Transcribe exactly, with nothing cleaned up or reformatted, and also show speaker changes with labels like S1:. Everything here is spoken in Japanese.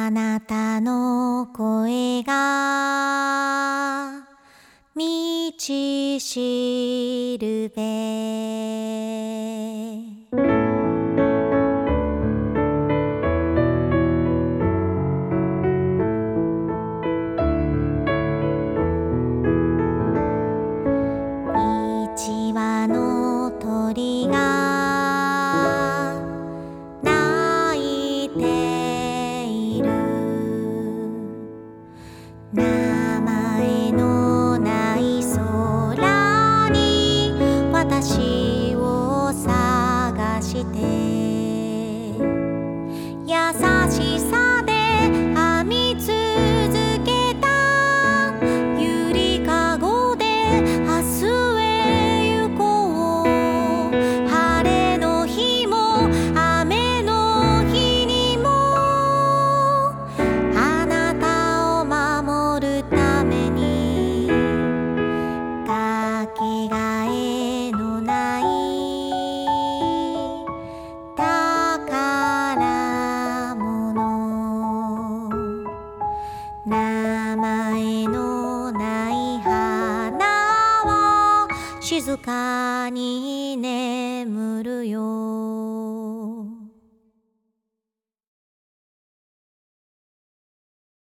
S1: あなたの声が道しるべ、一羽の鳥が鳴いている、名前のない空に私を探して、優しさで編み続けたゆりかごで明日へ行こう。晴れの日も雨の日にもあなたを守るために、かけがえのない宝物、名前のない花は静かに眠るよ。